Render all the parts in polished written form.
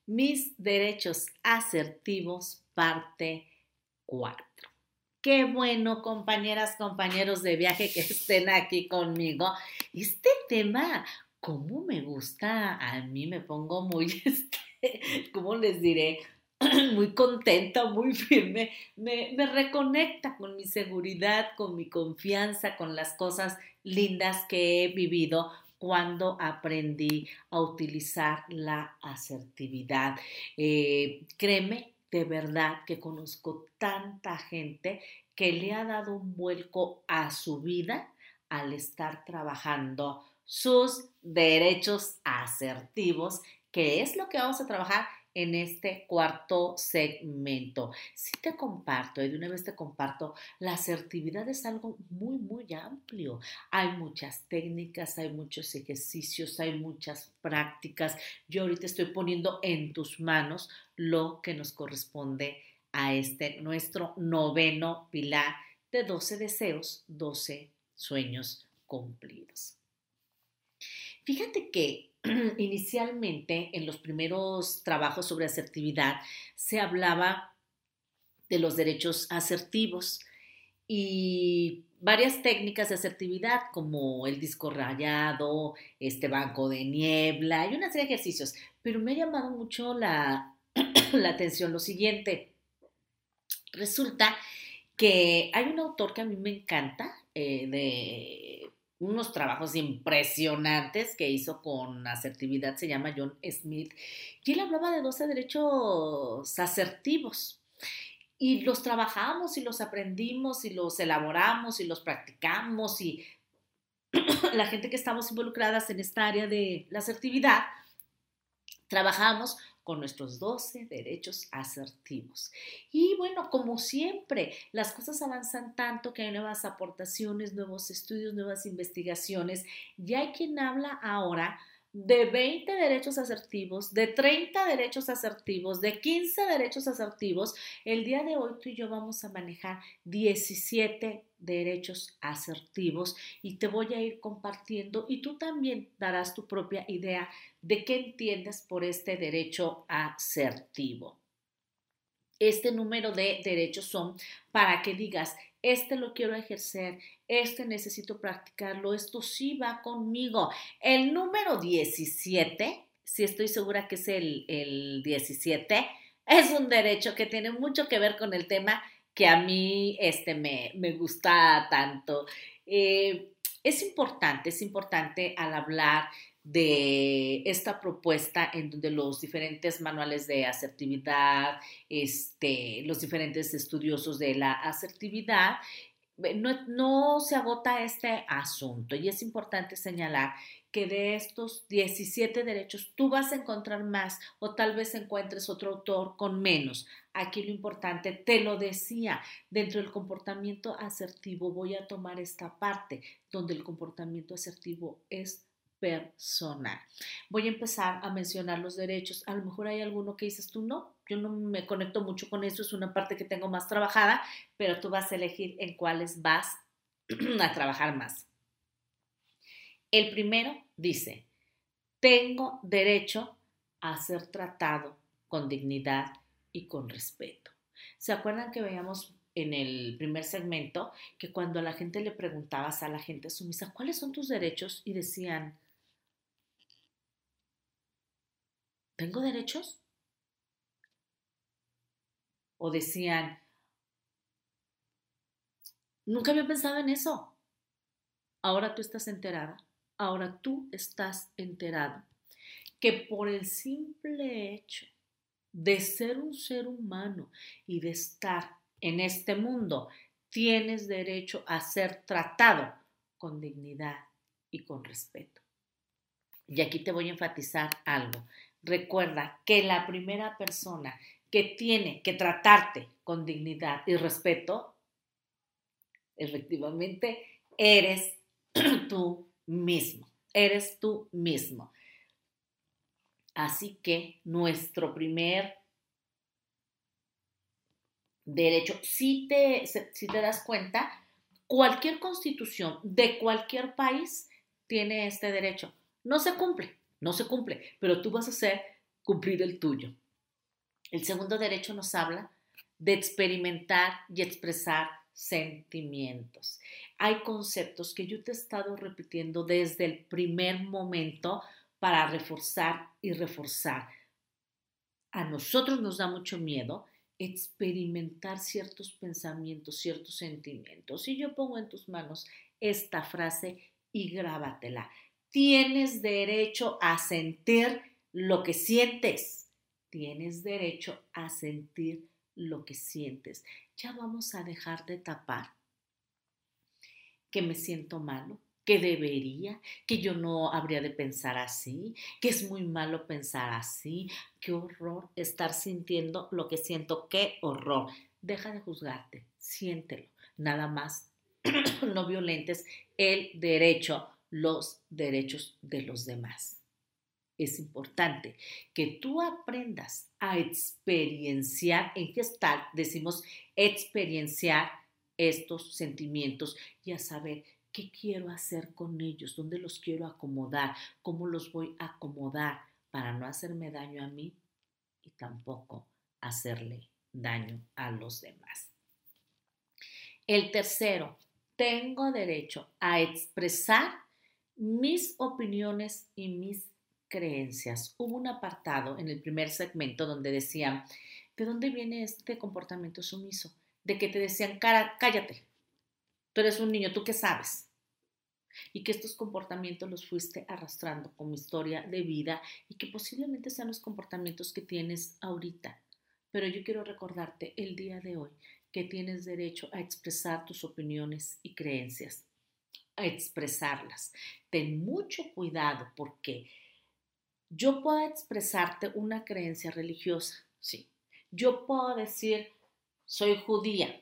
Mis derechos asertivos, parte 4. Qué bueno, compañeras, compañeros de viaje que estén aquí conmigo. Este tema, ¿cómo me gusta? A mí me pongo muy, ¿cómo les diré? Muy contenta, muy firme. Me reconecta con mi seguridad, con mi confianza, con las cosas lindas que he vivido cuando aprendí a utilizar la asertividad. Créeme, de verdad que conozco tanta gente que le ha dado un vuelco a su vida al estar trabajando sus derechos asertivos, que es lo que vamos a trabajar en este cuarto segmento. Si te comparto, y de una vez te comparto, la asertividad es algo muy, muy amplio. Hay muchas técnicas, hay muchos ejercicios, hay muchas prácticas. Yo ahorita estoy poniendo en tus manos lo que nos corresponde a nuestro noveno pilar de 12 deseos, 12 sueños cumplidos. Fíjate que inicialmente en los primeros trabajos sobre asertividad se hablaba de los derechos asertivos y varias técnicas de asertividad como el disco rayado, este banco de niebla y una serie de ejercicios, pero me ha llamado mucho la atención lo siguiente. Resulta que hay un autor que a mí me encanta, de unos trabajos impresionantes que hizo con asertividad, se llama John Smith, y él hablaba de 12 derechos asertivos. Y los trabajamos y los aprendimos y los elaboramos y los practicamos y la gente que estamos involucradas en esta área de la asertividad, trabajamos con nuestros 12 derechos asertivos. Y bueno, como siempre, las cosas avanzan tanto que hay nuevas aportaciones, nuevos estudios, nuevas investigaciones. Y hay quien habla ahora de 20 derechos asertivos, de 30 derechos asertivos, de 15 derechos asertivos. El día de hoy tú y yo vamos a manejar 17 derechos asertivos y te voy a ir compartiendo y tú también darás tu propia idea de qué entiendes por este derecho asertivo. Este número de derechos son para que digas, este lo quiero ejercer, este necesito practicarlo, esto sí va conmigo. El número 17, sí estoy segura que es el 17, es un derecho que tiene mucho que ver con el tema que a mí me gusta tanto. Es importante al hablar de esta propuesta en donde los diferentes manuales de asertividad, los diferentes estudiosos de la asertividad, no se agota este asunto y es importante señalar que de estos 17 derechos tú vas a encontrar más o tal vez encuentres otro autor con menos. Aquí lo importante, te lo decía, dentro del comportamiento asertivo voy a tomar esta parte donde el comportamiento asertivo es personal. Voy a empezar a mencionar los derechos. A lo mejor hay alguno que dices tú, no, yo no me conecto mucho con eso, es una parte que tengo más trabajada, pero tú vas a elegir en cuáles vas a trabajar más. El primero dice, tengo derecho a ser tratado con dignidad y con respeto. ¿Se acuerdan que veíamos en el primer segmento que cuando a la gente le preguntabas a la gente sumisa, ¿cuáles son tus derechos? Y decían, ¿tengo derechos? O decían, nunca había pensado en eso. Ahora tú estás enterada, ahora tú estás enterado que por el simple hecho de ser un ser humano y de estar en este mundo, tienes derecho a ser tratado con dignidad y con respeto. Y aquí te voy a enfatizar algo. Recuerda que la primera persona que tiene que tratarte con dignidad y respeto, efectivamente, eres tú mismo. Eres tú mismo. Así que nuestro primer derecho, si te das cuenta, cualquier constitución de cualquier país tiene este derecho. No se cumple, pero tú vas a hacer cumplir el tuyo. El segundo derecho nos habla de experimentar y expresar sentimientos. Hay conceptos que yo te he estado repitiendo desde el primer momento para reforzar y reforzar. A nosotros nos da mucho miedo experimentar ciertos pensamientos, ciertos sentimientos. Y yo pongo en tus manos esta frase y grábatela. Tienes derecho a sentir lo que sientes. Tienes derecho a sentir lo que sientes. Ya vamos a dejar de tapar que me siento malo, que debería, que yo no habría de pensar así, que es muy malo pensar así. Qué horror estar sintiendo lo que siento, qué horror. Deja de juzgarte, siéntelo. Nada más no violentes el derecho, los derechos de los demás. Es importante que tú aprendas a experienciar, en Gestalt decimos experienciar estos sentimientos y a saber qué quiero hacer con ellos, dónde los quiero acomodar, cómo los voy a acomodar para no hacerme daño a mí y tampoco hacerle daño a los demás. El tercero, tengo derecho a expresar mis opiniones y mis creencias. Hubo un apartado en el primer segmento donde decían, ¿de dónde viene este comportamiento sumiso? De que te decían, cállate, tú eres un niño, ¿tú qué sabes? Y que estos comportamientos los fuiste arrastrando como historia de vida y que posiblemente sean los comportamientos que tienes ahorita. Pero yo quiero recordarte el día de hoy que tienes derecho a expresar tus opiniones y creencias, a expresarlas. Ten mucho cuidado porque yo puedo expresarte una creencia religiosa, sí. Yo puedo decir, soy judía.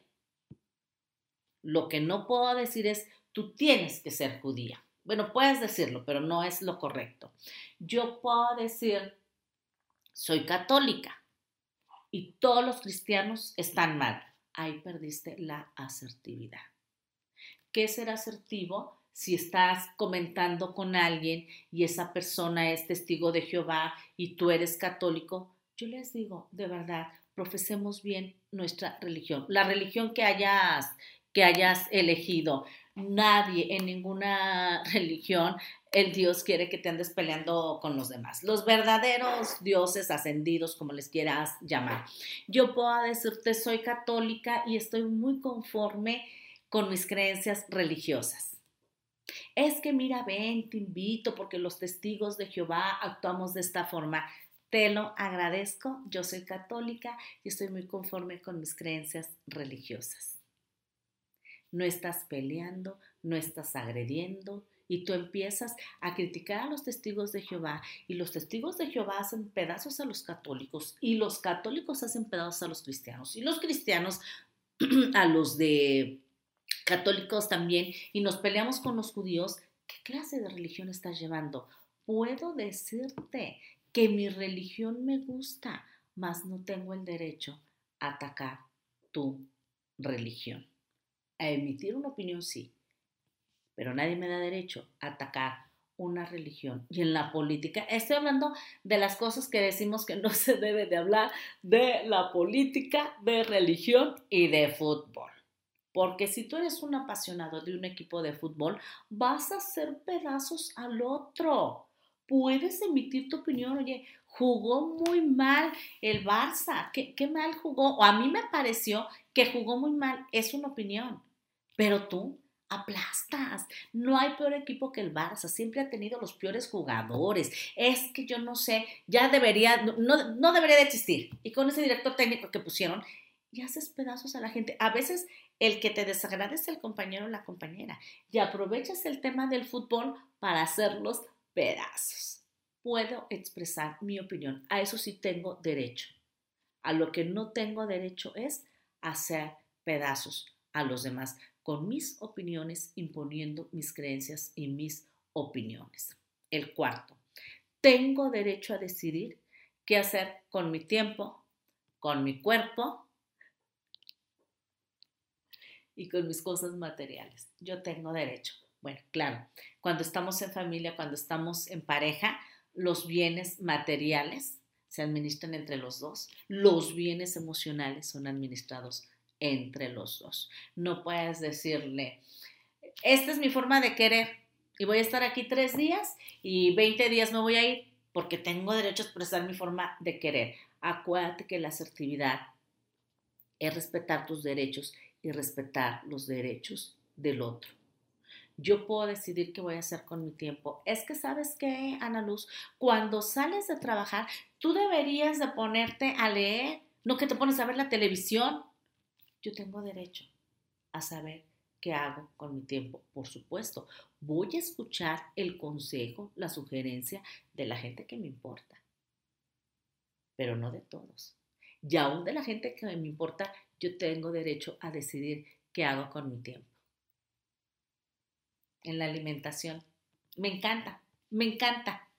Lo que no puedo decir es, tú tienes que ser judía. Bueno, puedes decirlo, pero no es lo correcto. Yo puedo decir, soy católica y todos los cristianos están mal. Ahí perdiste la asertividad. ¿Qué es ser asertivo? Si estás comentando con alguien y esa persona es testigo de Jehová y tú eres católico, yo les digo, de verdad, profesemos bien nuestra religión, la religión que hayas elegido. Nadie en ninguna religión el Dios quiere que te andes peleando con los demás. Los verdaderos dioses ascendidos, como les quieras llamar. Yo puedo decirte, soy católica y estoy muy conforme con mis creencias religiosas. Es que mira, ven, te invito porque los testigos de Jehová actuamos de esta forma. Te lo agradezco, yo soy católica y estoy muy conforme con mis creencias religiosas. No estás peleando, no estás agrediendo y tú empiezas a criticar a los testigos de Jehová y los testigos de Jehová hacen pedazos a los católicos y los católicos hacen pedazos a los cristianos y los cristianos a los de católicos también y nos peleamos con los judíos. ¿Qué clase de religión estás llevando? Puedo decirte que mi religión me gusta, mas no tengo el derecho a atacar tu religión. A emitir una opinión sí, pero nadie me da derecho a atacar una religión. Y en la política, estoy hablando de las cosas que decimos que no se debe de hablar, de la política, de religión y de fútbol. Porque si tú eres un apasionado de un equipo de fútbol, vas a hacer pedazos al otro. Puedes emitir tu opinión, oye, jugó muy mal el Barça, qué mal jugó, o a mí me pareció que jugó muy mal, es una opinión, pero tú aplastas. No hay peor equipo que el Barça, siempre ha tenido los peores jugadores. Es que yo no sé, ya debería, no debería de existir. Y con ese director técnico que pusieron, y haces pedazos a la gente. A veces el que te desagrade es el compañero o la compañera y aprovechas el tema del fútbol para hacerlos pedazos. Puedo expresar mi opinión, a eso sí tengo derecho. A lo que no tengo derecho es hacer pedazos a los demás con mis opiniones, imponiendo mis creencias y mis opiniones. El cuarto, tengo derecho a decidir qué hacer con mi tiempo, con mi cuerpo y con mis cosas materiales. Yo tengo derecho. Bueno, claro, cuando estamos en familia, cuando estamos en pareja, los bienes materiales se administran entre los dos. Los bienes emocionales son administrados entre los dos. No puedes decirle, esta es mi forma de querer y voy a estar aquí 3 días y 20 días me voy a ir porque tengo derecho a expresar mi forma de querer. Acuérdate que la asertividad es respetar tus derechos y respetar los derechos del otro. Yo puedo decidir qué voy a hacer con mi tiempo. Es que, ¿sabes qué, Ana Luz? Cuando sales de trabajar, tú deberías de ponerte a leer, no que te pones a ver la televisión. Yo tengo derecho a saber qué hago con mi tiempo. Por supuesto, voy a escuchar el consejo, la sugerencia de la gente que me importa, pero no de todos. Y aún de la gente que me importa, yo tengo derecho a decidir qué hago con mi tiempo. En la alimentación, me encanta, me encanta.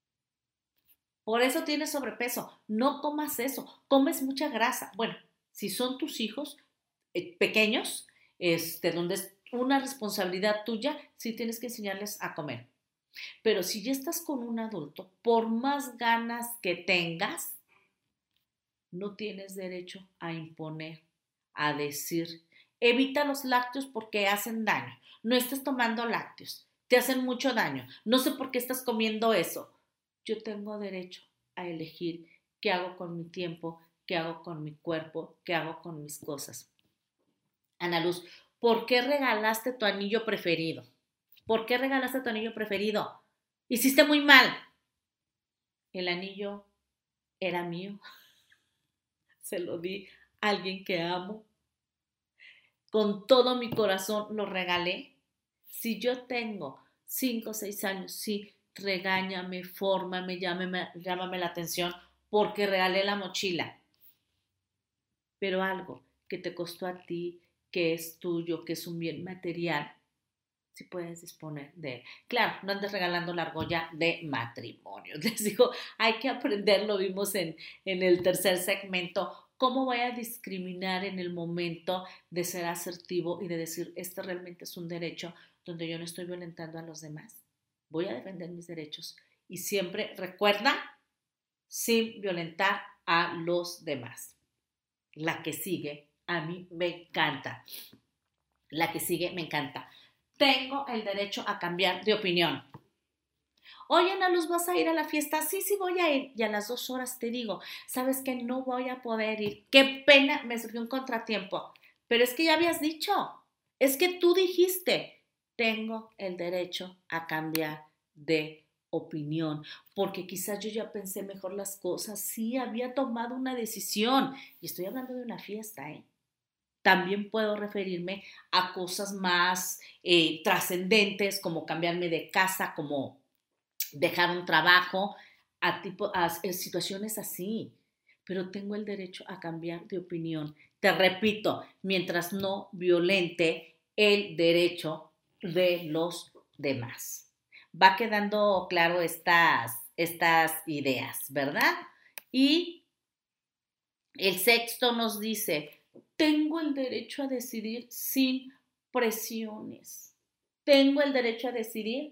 Por eso tienes sobrepeso. No comas eso, comes mucha grasa. Bueno, si son tus hijos pequeños, donde es una responsabilidad tuya, sí tienes que enseñarles a comer. Pero si ya estás con un adulto, por más ganas que tengas, no tienes derecho a imponer, a decir, evita los lácteos porque hacen daño. No estés tomando lácteos, te hacen mucho daño. No sé por qué estás comiendo eso. Yo tengo derecho a elegir qué hago con mi tiempo, qué hago con mi cuerpo, qué hago con mis cosas. Ana Luz, ¿por qué regalaste tu anillo preferido? ¿Por qué regalaste tu anillo preferido? Hiciste muy mal. El anillo era mío. Se lo di a alguien que amo. Con todo mi corazón lo regalé. Si yo tengo 5 o 6 años, sí, regáñame, fórmame, llámame la atención porque regalé la mochila. Pero algo que te costó a ti, que es tuyo, que es un bien material, si puedes disponer de él. Claro, no andes regalando la argolla de matrimonio. Les digo, hay que aprender, lo vimos en el tercer segmento, cómo voy a discriminar en el momento de ser asertivo y de decir, este realmente es un derecho donde yo no estoy violentando a los demás. Voy a defender mis derechos y siempre recuerda, sin violentar a los demás. La que sigue, a mí me encanta. La que sigue, me encanta. Tengo el derecho a cambiar de opinión. Oye, Ana Luz, ¿vas a ir a la fiesta? Sí, sí voy a ir. Y a las 2 horas te digo, ¿sabes qué? No voy a poder ir. Qué pena, me surgió un contratiempo. Pero es que ya habías dicho. Es que tú dijiste, tengo el derecho a cambiar de opinión. Porque quizás yo ya pensé mejor las cosas. Sí, había tomado una decisión. Y estoy hablando de una fiesta, ¿eh? También puedo referirme a cosas más trascendentes, como cambiarme de casa, como dejar un trabajo, a situaciones así. Pero tengo el derecho a cambiar de opinión. Te repito, mientras no violente el derecho de los demás. Va quedando claro estas ideas, ¿verdad? Y el sexto nos dice, tengo el derecho a decidir sin presiones. Tengo el derecho a decidir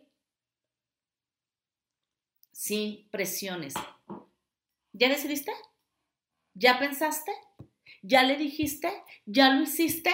sin presiones. ¿Ya decidiste? ¿Ya pensaste? ¿Ya le dijiste? ¿Ya lo hiciste?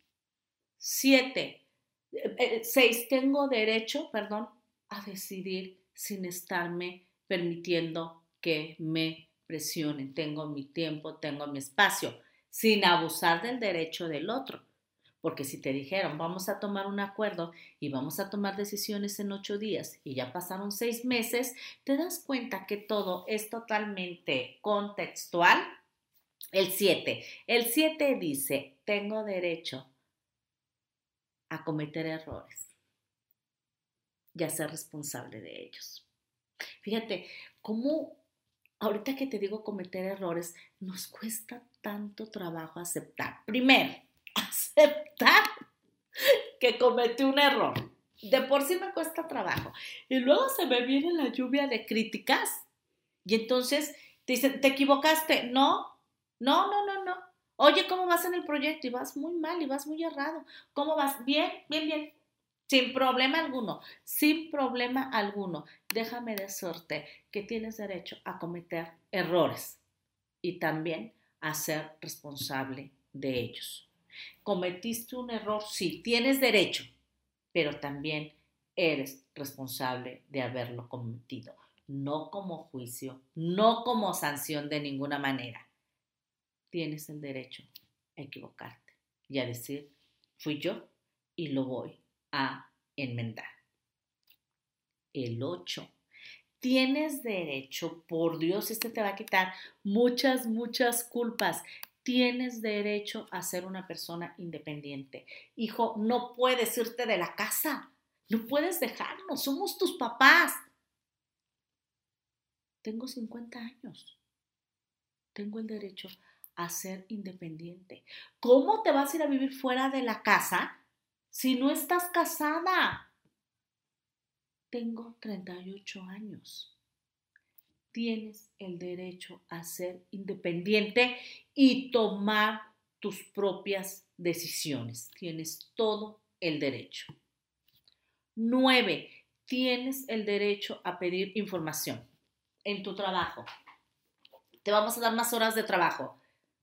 6. Tengo derecho, a decidir sin estarme permitiendo que me presionen. Tengo mi tiempo, tengo mi espacio, sin abusar del derecho del otro. Porque si te dijeron, vamos a tomar un acuerdo y vamos a tomar decisiones en 8 días y ya pasaron 6 meses, te das cuenta que todo es totalmente contextual. El 7 dice, tengo derecho a cometer errores y a ser responsable de ellos. Fíjate, cómo ahorita que te digo cometer errores, nos cuesta tanto trabajo aceptar. Primero, aceptar que cometí un error. De por sí me cuesta trabajo. Y luego se me viene la lluvia de críticas y entonces te dicen, ¿te equivocaste? No. Oye, ¿cómo vas en el proyecto? Y vas muy mal y vas muy errado. ¿Cómo vas? Bien, bien, bien. Sin problema alguno, sin problema alguno. Déjame decirte que tienes derecho a cometer errores y también a ser responsable de ellos. Cometiste un error, sí, tienes derecho, pero también eres responsable de haberlo cometido. No como juicio, no como sanción de ninguna manera. Tienes el derecho a equivocarte y a decir, fui yo y lo voy a enmendar. El 8. Tienes derecho, por Dios, te va a quitar muchas culpas. Tienes derecho a ser una persona independiente. Hijo, no puedes irte de la casa. No puedes dejarnos. Somos tus papás. Tengo 50 años. Tengo el derecho a ser independiente. ¿Cómo te vas a ir a vivir fuera de la casa si no estás casada? Tengo 38 años. Tienes el derecho a ser independiente y tomar tus propias decisiones. Tienes todo el derecho. 9. Tienes el derecho a pedir información en tu trabajo. Te vamos a dar más horas de trabajo.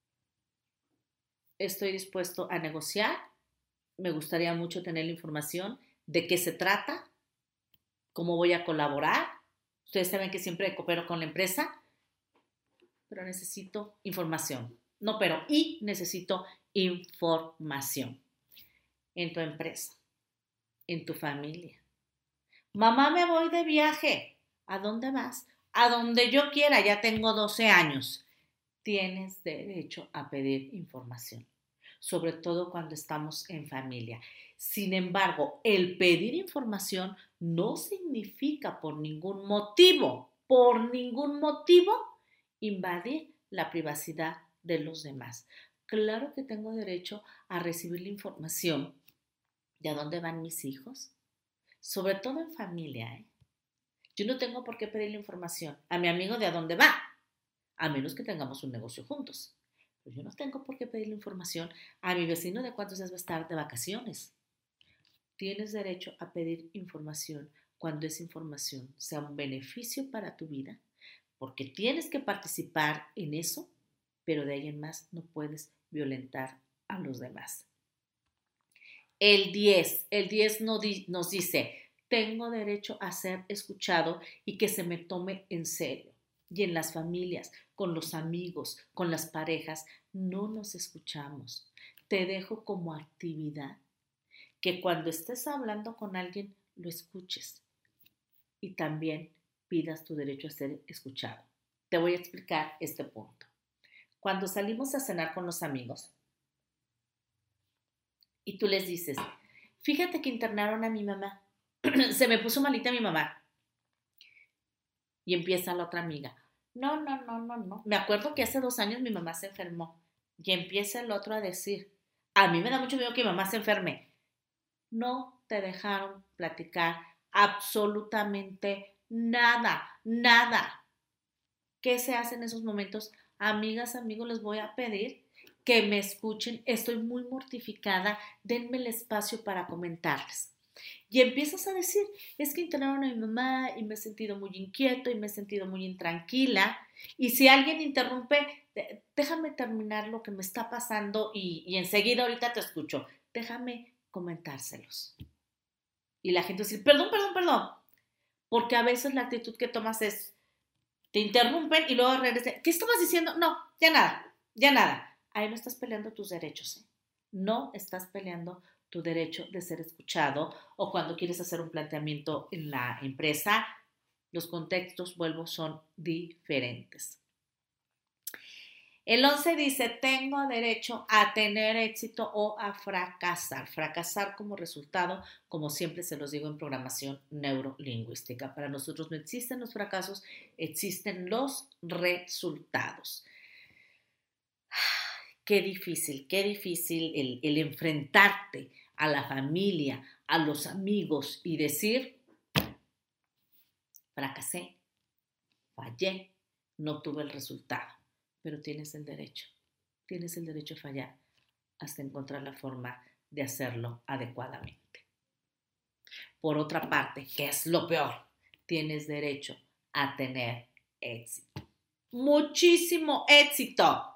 Estoy dispuesto a negociar. Me gustaría mucho tener la información de qué se trata, cómo voy a colaborar. Ustedes saben que siempre coopero con la empresa, pero necesito información. No, pero necesito información en tu empresa, en tu familia. Mamá, me voy de viaje. ¿A dónde vas? A donde yo quiera, ya tengo 12 años. Tienes derecho a pedir información, sobre todo cuando estamos en familia. Sin embargo, el pedir información no significa por ningún motivo, invadir la privacidad de los demás. Claro que tengo derecho a recibir la información de a dónde van mis hijos, sobre todo en familia, ¿eh? Yo no tengo por qué pedirle información a mi amigo de a dónde va, a menos que tengamos un negocio juntos. Pero yo no tengo por qué pedirle información a mi vecino de cuántos días va a estar de vacaciones. Tienes derecho a pedir información cuando esa información sea un beneficio para tu vida, porque tienes que participar en eso, pero de ahí en más no puedes violentar a los demás. El 10 nos dice, tengo derecho a ser escuchado y que se me tome en serio. Y en las familias, con los amigos, con las parejas, no nos escuchamos. Te dejo como actividad que cuando estés hablando con alguien lo escuches y también pidas tu derecho a ser escuchado. Te voy a explicar este punto. Cuando salimos a cenar con los amigos y tú les dices, fíjate que internaron a mi mamá, se me puso malita mi mamá. Y empieza la otra amiga, no. Me acuerdo que hace 2 años mi mamá se enfermó. Y empieza el otro a decir, a mí me da mucho miedo que mi mamá se enferme. No te dejaron platicar absolutamente nada. ¿Qué se hace en esos momentos? Amigas, amigos, les voy a pedir que me escuchen. Estoy muy mortificada. Denme el espacio para comentarles. Y empiezas a decir, es que internaron a mi mamá y me he sentido muy inquieto y me he sentido muy intranquila. Y si alguien interrumpe, déjame terminar lo que me está pasando y enseguida ahorita te escucho. Déjame comentárselos. Y la gente dice, perdón. Porque a veces la actitud que tomas es, te interrumpen y luego regresan. ¿Qué estabas diciendo? No, ya nada. Ahí no estás peleando tus derechos, ¿eh? No estás peleando tu derecho de ser escuchado, o cuando quieres hacer un planteamiento en la empresa, los contextos, son diferentes. El 11 dice, tengo derecho a tener éxito o a fracasar. Fracasar como resultado, como siempre se los digo en programación neurolingüística. Para nosotros no existen los fracasos, existen los resultados. Qué difícil el enfrentarte a la familia, a los amigos y decir, fracasé, fallé, no tuve el resultado. Pero tienes el derecho a fallar hasta encontrar la forma de hacerlo adecuadamente. Por otra parte, ¿qué es lo peor? Tienes derecho a tener éxito. Muchísimo éxito.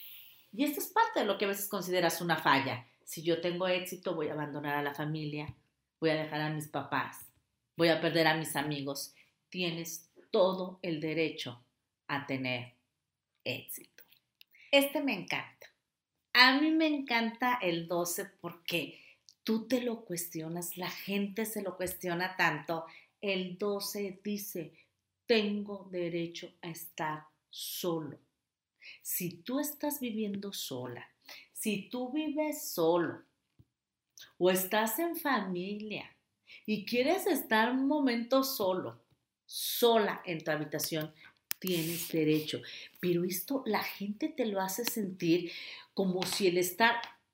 Y esto es parte de lo que a veces consideras una falla. Si yo tengo éxito, voy a abandonar a la familia, voy a dejar a mis papás, voy a perder a mis amigos. Tienes todo el derecho a tener éxito. Este me encanta. A mí me encanta el 12 porque tú te lo cuestionas, la gente se lo cuestiona tanto. El 12 dice, tengo derecho a estar solo. Si tú estás viviendo sola, si tú vives solo o estás en familia y quieres estar un momento solo, sola en tu habitación, tienes derecho. Pero esto la gente te lo hace sentir como si el estar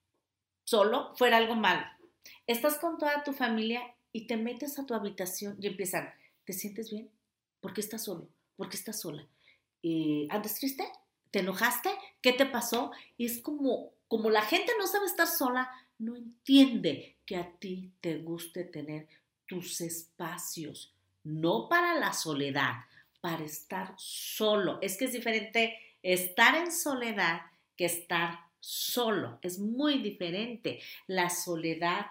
solo fuera algo malo. Estás con toda tu familia y te metes a tu habitación y empiezan, ¿te sientes bien? ¿Por qué estás solo? ¿Por qué estás sola? ¿Andas triste? ¿Te enojaste? ¿Qué te pasó? Y es como la gente no sabe estar sola, no entiende que a ti te guste tener tus espacios, no para la soledad, para estar solo. Es que es diferente estar en soledad que estar solo. Es muy diferente. La soledad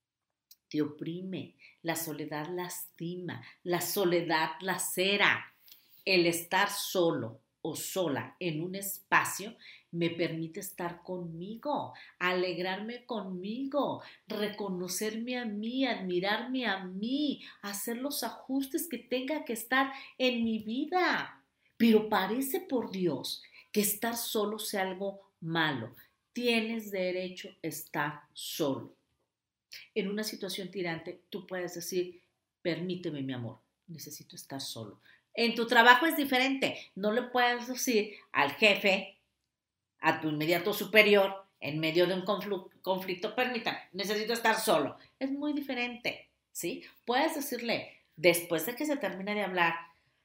te oprime, la soledad lastima, la soledad lacera. El estar solo o sola en un espacio me permite estar conmigo, alegrarme conmigo, reconocerme a mí, admirarme a mí, hacer los ajustes que tenga que estar en mi vida. Pero parece, por Dios, que estar solo sea algo malo. Tienes derecho a estar solo. En una situación tirante, tú puedes decir, permíteme, mi amor, necesito estar solo. En tu trabajo es diferente. No le puedes decir al jefe, a tu inmediato superior, en medio de un conflicto, permítame, necesito estar solo. Es muy diferente, ¿sí? Puedes decirle, después de que se termine de hablar,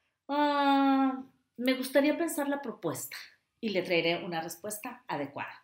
me gustaría pensar la propuesta y le traeré una respuesta adecuada.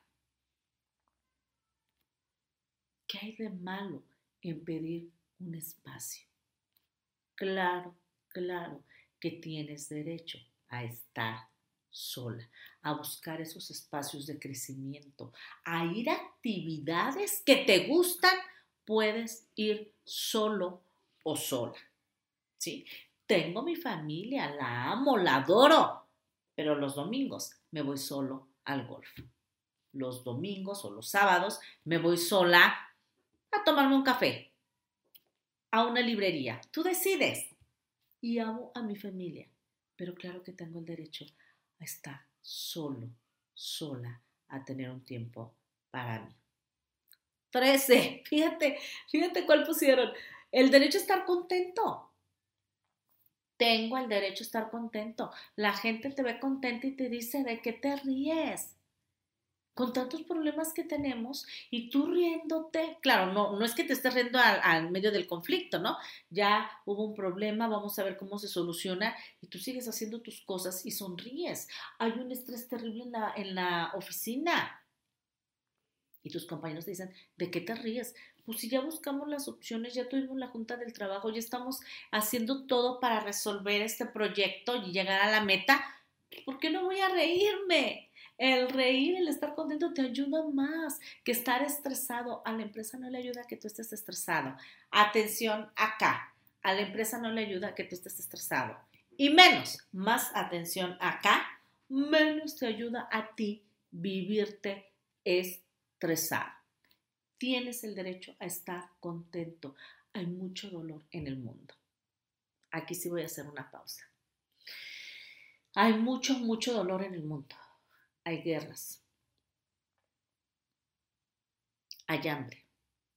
¿Qué hay de malo en pedir un espacio? Claro, claro que tienes derecho a estar sola, a buscar esos espacios de crecimiento, a ir a actividades que te gustan. Puedes ir solo o sola, ¿sí? Tengo mi familia, la amo, la adoro, pero los domingos me voy solo al golf. Los domingos o los sábados me voy sola a tomarme un café, a una librería. Tú decides. Y amo a mi familia, pero claro que tengo el derecho a estar solo, sola, a tener un tiempo para mí. 13. Fíjate cuál pusieron. El derecho a estar contento. Tengo el derecho a estar contento. La gente te ve contenta y te dice, ¿de qué te ríes? Con tantos problemas que tenemos y tú riéndote, claro, no es que te estés riendo al medio del conflicto, ¿no? Ya hubo un problema, vamos a ver cómo se soluciona y tú sigues haciendo tus cosas y sonríes. Hay un estrés terrible en la oficina y tus compañeros te dicen, ¿de qué te ríes? Pues si ya buscamos las opciones, ya tuvimos la junta del trabajo, ya estamos haciendo todo para resolver este proyecto y llegar a la meta, ¿por qué no voy a reírme? El reír, el estar contento te ayuda más que estar estresado. A la empresa no le ayuda a que tú estés estresado. Atención acá. A la empresa no le ayuda a que tú estés estresado. Y menos, más atención acá, menos te ayuda a ti vivirte estresado. Tienes el derecho a estar contento. Hay mucho dolor en el mundo. Aquí sí voy a hacer una pausa. Hay mucho, mucho dolor en el mundo. Hay guerras, hay hambre,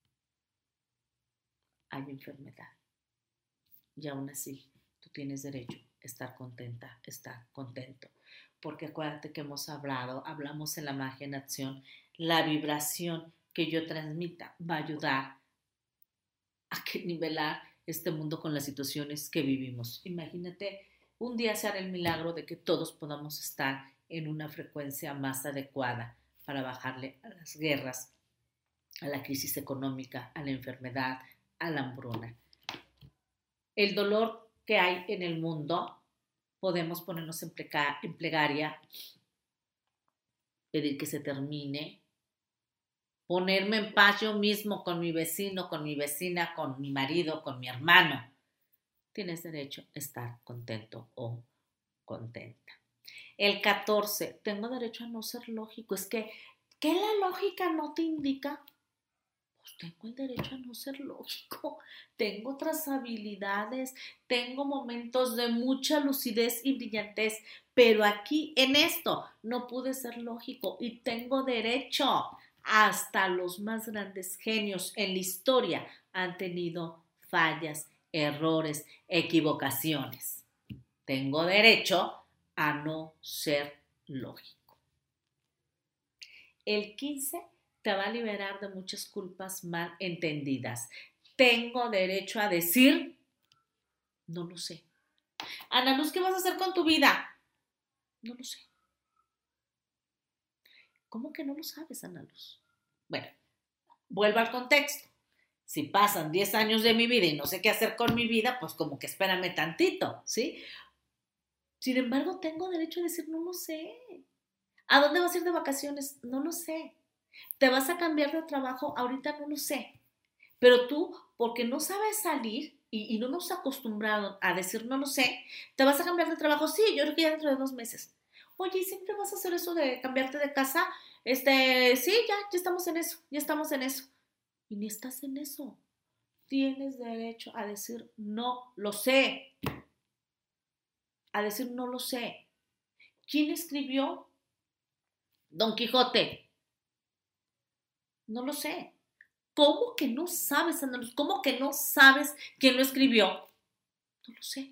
hay enfermedad. Y aún así, tú tienes derecho a estar contenta, estar contento. Porque acuérdate que hablamos en la magia en acción, la vibración que yo transmita va a ayudar a que nivelar este mundo con las situaciones que vivimos. Imagínate, un día se hará el milagro de que todos podamos estar en una frecuencia más adecuada para bajarle a las guerras, a la crisis económica, a la enfermedad, a la hambruna. el dolor que hay en el mundo, podemos ponernos en plegaria, pedir que se termine, ponerme en paz yo mismo con mi vecino, con mi vecina, con mi marido, con mi hermano. Tienes derecho a estar contento o contenta. El 14, tengo derecho a no ser lógico. Es que, ¿qué la lógica no te indica? Pues tengo el derecho a no ser lógico. Tengo otras habilidades, tengo momentos de mucha lucidez y brillantez, pero aquí en esto no pude ser lógico y tengo derecho. Hasta los más grandes genios en la historia han tenido fallas, errores, equivocaciones. Tengo derecho a no ser lógico. El 15 te va a liberar de muchas culpas mal entendidas. Tengo derecho a decir, no lo sé. Ana Luz, ¿qué vas a hacer con tu vida? No lo sé. ¿Cómo que no lo sabes, Ana Luz? Bueno, vuelvo al contexto. Si pasan 10 años de mi vida y no sé qué hacer con mi vida, pues como que espérame tantito, ¿sí? Sin embargo, tengo derecho a decir, no lo sé. ¿A dónde vas a ir de vacaciones? No lo sé. ¿Te vas a cambiar de trabajo? Ahorita no lo sé. Pero tú, porque no sabes salir y no nos acostumbrado a decir no lo sé, ¿te vas a cambiar de trabajo? Sí, yo creo que ya dentro de 2 meses. Oye, ¿y siempre vas a hacer eso de cambiarte de casa? Sí, ya estamos en eso, ya estamos en eso. Y ni estás en eso. Tienes derecho a decir no lo sé. A decir no lo sé. ¿Quién escribió Don Quijote? No lo sé. ¿Cómo que no sabes, Ana Luz? ¿Cómo que no sabes quién lo escribió? No lo sé.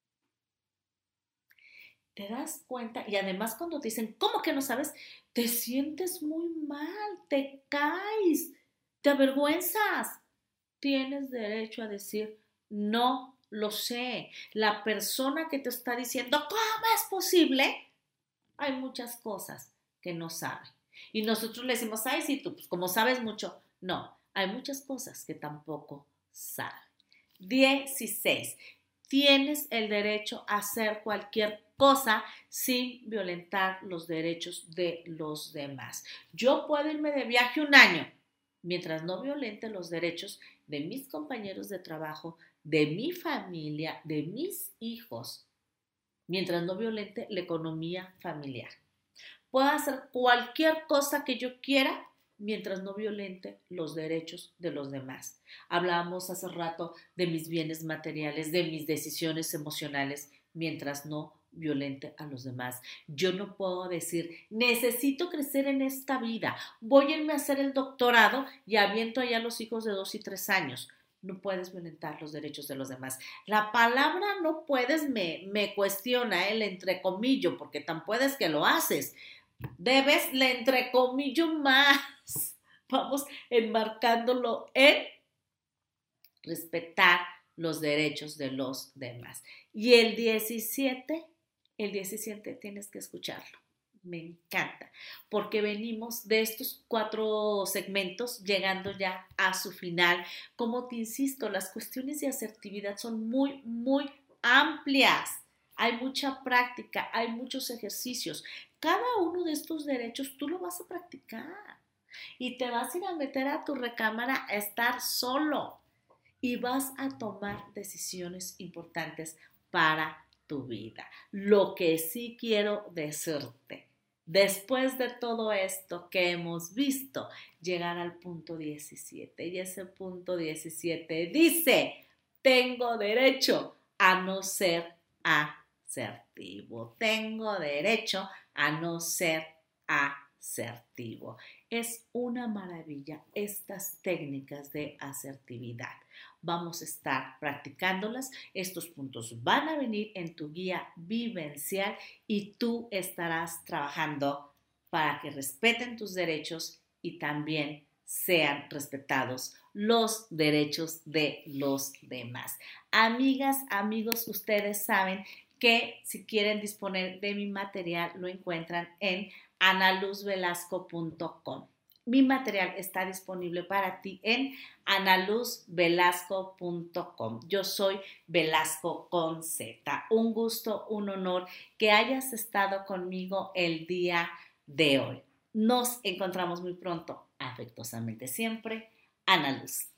¿Te das cuenta? Y además cuando te dicen, ¿cómo que no sabes? Te sientes muy mal, te caes, te avergüenzas. Tienes derecho a decir, no lo sé. La persona que te está diciendo, ¿cómo es posible? Hay muchas cosas que no sabe. Y nosotros le decimos, ay, sí, tú, pues como sabes mucho. No, hay muchas cosas que tampoco sabe. 16. Tienes el derecho a hacer cualquier cosa sin violentar los derechos de los demás. Yo puedo irme de viaje un año mientras no violente los derechos de mis compañeros de trabajo, de mi familia, de mis hijos, mientras no violente la economía familiar. Puedo hacer cualquier cosa que yo quiera mientras no violente los derechos de los demás. Hablábamos hace rato de mis bienes materiales, de mis decisiones emocionales, mientras no violente a los demás. Yo no puedo decir, necesito crecer en esta vida, voy a irme a hacer el doctorado y aviento allá a los hijos de 2 y 3 años. No puedes violentar los derechos de los demás. La palabra no puedes me cuestiona el entrecomillo, porque tan puedes que lo haces. Debes, le entrecomillo más. Vamos enmarcándolo en respetar los derechos de los demás. Y el 17 tienes que escucharlo. Me encanta, porque venimos de estos 4 segmentos llegando ya a su final. Como te insisto, las cuestiones de asertividad son muy, muy amplias. Hay mucha práctica, hay muchos ejercicios. Cada uno de estos derechos tú lo vas a practicar y te vas a ir a meter a tu recámara a estar solo y vas a tomar decisiones importantes para tu vida. Lo que sí quiero decirte, después de todo esto que hemos visto, llegar al punto 17. Y ese punto 17 dice, tengo derecho a no ser asertivo. Tengo derecho a no ser asertivo. Es una maravilla estas técnicas de asertividad. Vamos a estar practicándolas. Estos puntos van a venir en tu guía vivencial y tú estarás trabajando para que respeten tus derechos y también sean respetados los derechos de los demás. Amigas, amigos, ustedes saben que si quieren disponer de mi material lo encuentran en analuzvelasco.com. Mi material está disponible para ti en analuzvelasco.com. Yo soy Velasco con Z. Un gusto, un honor que hayas estado conmigo el día de hoy. Nos encontramos muy pronto. Afectuosamente siempre, Ana Luz.